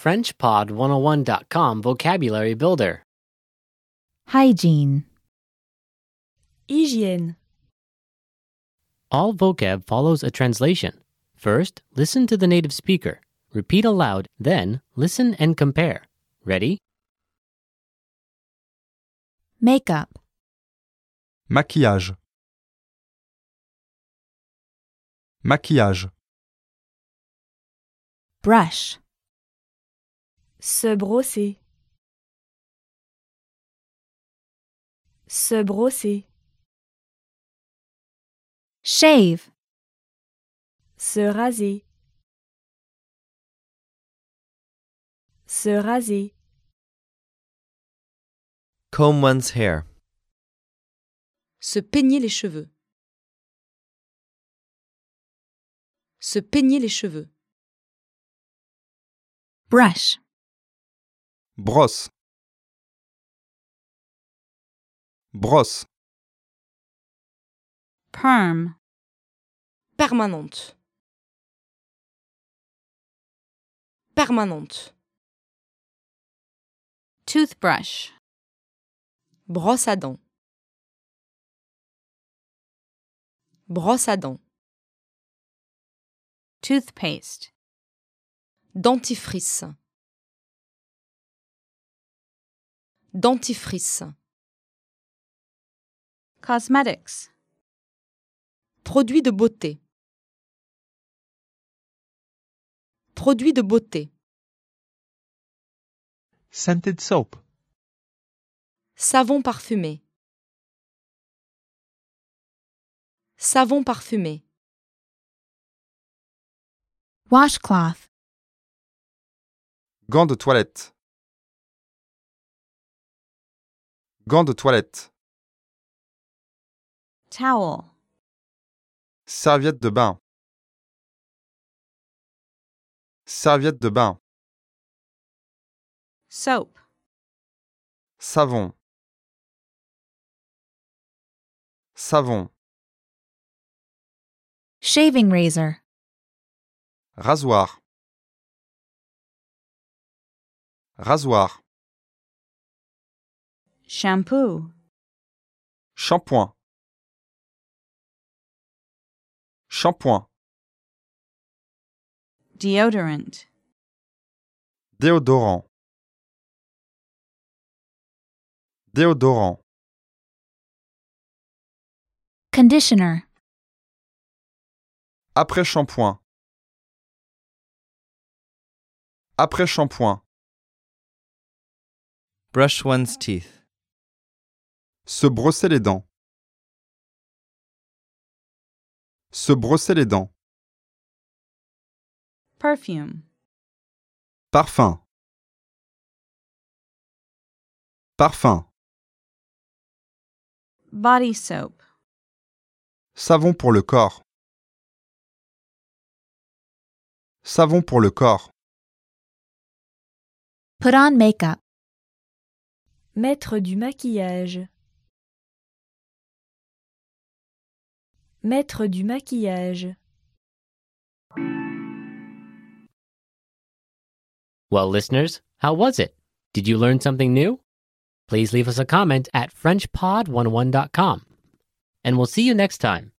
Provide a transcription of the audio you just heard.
FrenchPod101.com Vocabulary Builder. Hygiene. Hygiène. All vocab follows a translation. First, listen to the native speaker. Repeat aloud, then listen and compare. Ready? Makeup. Maquillage. Maquillage. Brush. Se brosser. Se brosser. Shave. Se raser. Se raser. Comb one's hair. Se peigner les cheveux. Se peigner les cheveux. Brush. Brosse. Brosse. Perm. Permanente. Permanente. Toothbrush. Brosse à dents. Brosse à dents. Toothpaste. Dentifrice. Dentifrice. Cosmetics. Produit de beauté. Produit de beauté. Scented soap. Savon parfumé. Savon parfumé. Washcloth. Gants de toilette. Gants de toilette. Towel. Serviette de bain. Serviette de bain. Soap. Savon. Savon. Shaving razor. Rasoir. Rasoir. Shampoo. Shampoing. Shampoing. Deodorant. Déodorant. Déodorant. Conditioner. Après shampoing. Après shampoing. Brush one's teeth. Se brosser les dents. Se brosser les dents. Perfume. Parfum. Parfum. Body soap. Savon pour le corps. Savon pour le corps. Put on makeup. Mettre du maquillage. Mettre du maquillage. Well, listeners, how was it? Did you learn something new? Please leave us a comment at FrenchPod101.com. And we'll see you next time.